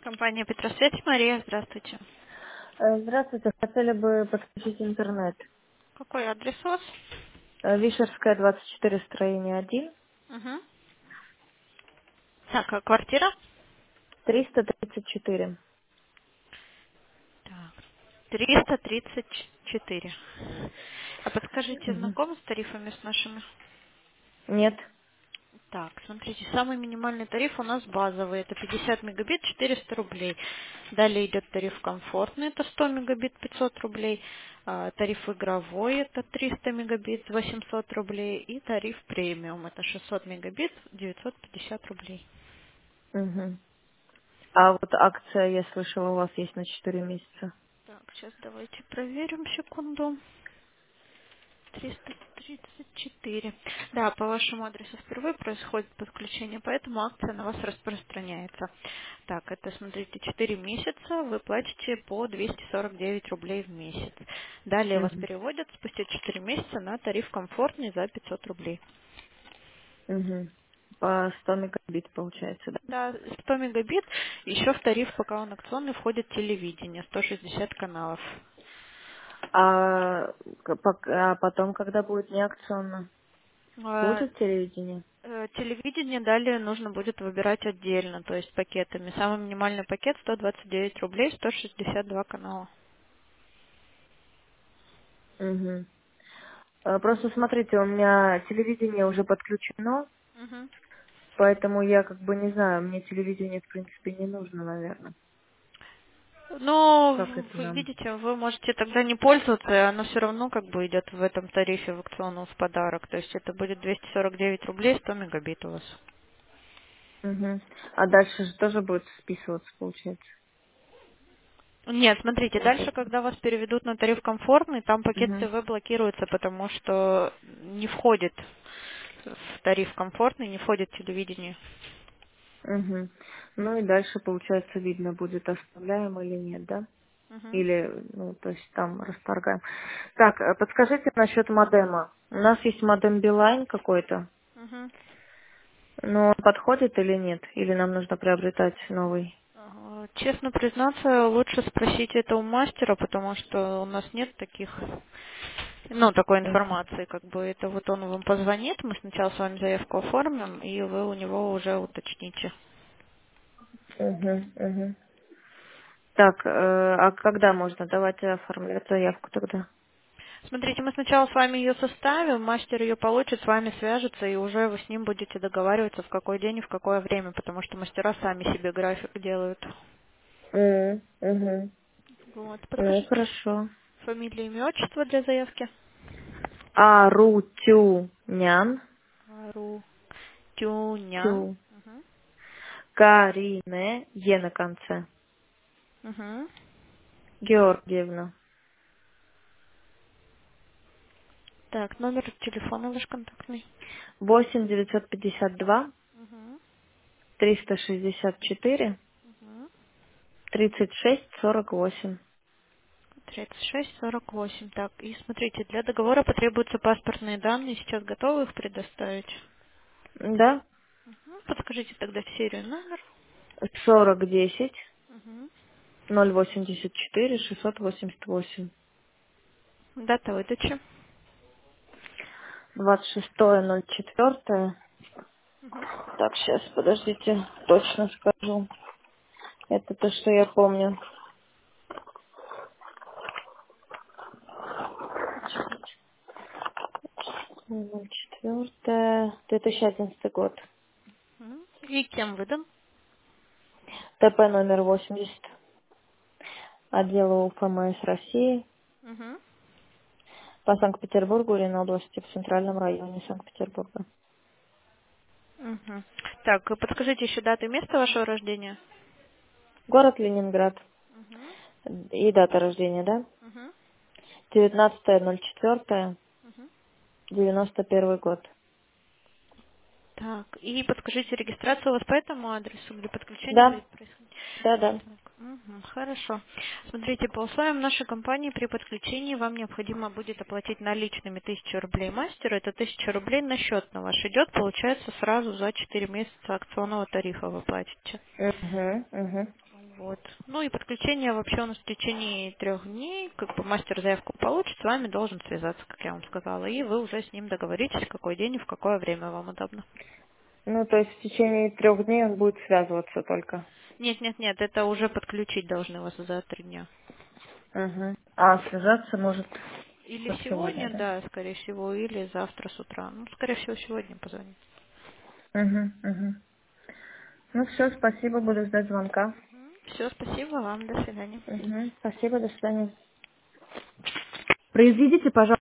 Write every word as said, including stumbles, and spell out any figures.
Компания Петросвет, Мария, здравствуйте. Э, Здравствуйте, хотели бы подключить интернет. Какой адрес у вас? Э, Вишерская, двадцать четыре, строение один, Угу. Так, а квартира? триста тридцать четыре. Так, триста тридцать четыре. А подскажите, Мгм. знакомы с тарифами с нашими? Нет. Так, смотрите, самый минимальный тариф у нас базовый, это пятьдесят мегабит, четыреста рублей. Далее идет тариф комфортный, это сто мегабит, пятьсот рублей. А, Тариф игровой, это триста мегабит, восемьсот рублей. И тариф премиум, это шестьсот мегабит, девятьсот пятьдесят рублей. Мгм. А вот акция, я слышала, у вас есть на четыре месяца. Так, сейчас давайте проверим, секунду. триста тридцать четыре. Да, по вашему адресу впервые происходит подключение, поэтому акция на вас распространяется. Так, это, смотрите, четыре месяца, вы платите по двести сорок девять рублей в месяц. Далее вас Мгм. переводят спустя четыре месяца на тариф комфортный за пятьсот рублей. Мгм. По сто мегабит получается, да? Да, сто мегабит, еще в тариф, пока он акционный, входит телевидение, сто шестьдесят каналов. А, к- пок- а потом, когда будет неакционно, А, будет телевидение? Э, Телевидение далее нужно будет выбирать отдельно, то есть пакетами. Самый минимальный пакет сто двадцать девять рублей, сто шестьдесят два канала. Мгм. А, Просто смотрите, у меня телевидение уже подключено, Мгм. поэтому я как бы не знаю, мне телевидение в принципе не нужно, наверное. Но, Как это вы нам? видите, вы можете тогда не пользоваться, и оно все равно как бы идет в этом тарифе в акционном в подарок. То есть это будет двести сорок девять рублей, сто мегабит у вас. Мгм. А дальше же тоже будет списываться, получается. Нет, смотрите, дальше, когда вас переведут на тариф комфортный, там пакет Мгм. ТВ блокируется, потому что не входит в тариф комфортный, не входит телевидение. Мгм. Ну и дальше, получается, видно будет, оставляем или нет, да? Мгм. Или, ну, то есть там расторгаем. Так, э, подскажите насчет модема. У нас есть модем Билайн какой-то, Мгм. но он подходит или нет? Или нам нужно приобретать новый? Ага. Честно признаться, лучше спросить это у мастера, потому что у нас нет таких, ну, такой Мгм. информации, как бы это вот он вам позвонит, мы сначала с вами заявку оформим, и вы у него уже уточните. Мгм. Мгм. Так, э, а когда можно давать оформлять заявку тогда? Смотрите, мы сначала с вами ее составим, мастер ее получит, с вами свяжется, и уже вы с ним будете договариваться, в какой день и в какое время, потому что мастера сами себе график делают. М, мгм. Вот. Ну, Подскажите хорошо. фамилию, имя, отчество для заявки. Арутюнян. Ру Тюнян. Тю. Карине, Е на конце. Угу. Георгиевна. Так, номер телефона ваш контактный. восемь девятьсот пятьдесят два Угу. триста шестьдесят четыре Угу. тридцать шесть сорок восемь. тридцать шесть сорок восемь. Так, и смотрите, для договора потребуются паспортные данные. Сейчас готовы их предоставить? Да? Мгм. Подскажите тогда серию номер. сорок десять Угу. ноль восемьдесят четыре шестьсот восемьдесят восемь. Дата выдачи. двадцать шестое ноль четвёртое. Угу. Так, сейчас, подождите, точно скажу. Это то, что я помню. ноль четыре, две тысячи одиннадцатый год. И кем выдан? ТП номер восемьдесят. Отдела УФМС России. Угу. По Санкт-Петербургу, Ленобласти, в центральном районе Санкт-Петербурга. Угу. Так, э, подскажите еще дату и место вашего рождения. Город Ленинград. Угу. И дата рождения, да? Угу. девятнадцатое ноль четвёртое Угу. девяносто первый год. Так, и подскажите, регистрация у вас по этому адресу, где подключение Да, будет происходить? да, да. Так, мгм, хорошо. Смотрите, по условиям нашей компании при подключении вам необходимо будет оплатить наличными тысячу рублей мастеру. Это тысяча рублей на счет на ваш идет, получается сразу за четыре месяца акционного тарифа вы платите. Угу, угу. Вот. Ну и подключение вообще у нас в течение трех дней, как бы мастер заявку получит, с вами должен связаться, как я вам сказала, и вы уже с ним договоритесь, в какой день и в какое время вам удобно. Ну, то есть в течение трех дней он будет связываться только. Нет, нет, нет, это уже подключить должны вас за три дня. Угу. А связаться может Или только сегодня, сегодня, да? да, скорее всего, или завтра с утра. Ну, скорее всего, сегодня позвонит. Угу, угу. Ну все, спасибо, буду ждать звонка. Все, спасибо вам, до свидания. Угу. Спасибо, до свидания. Произведите, пожалуйста,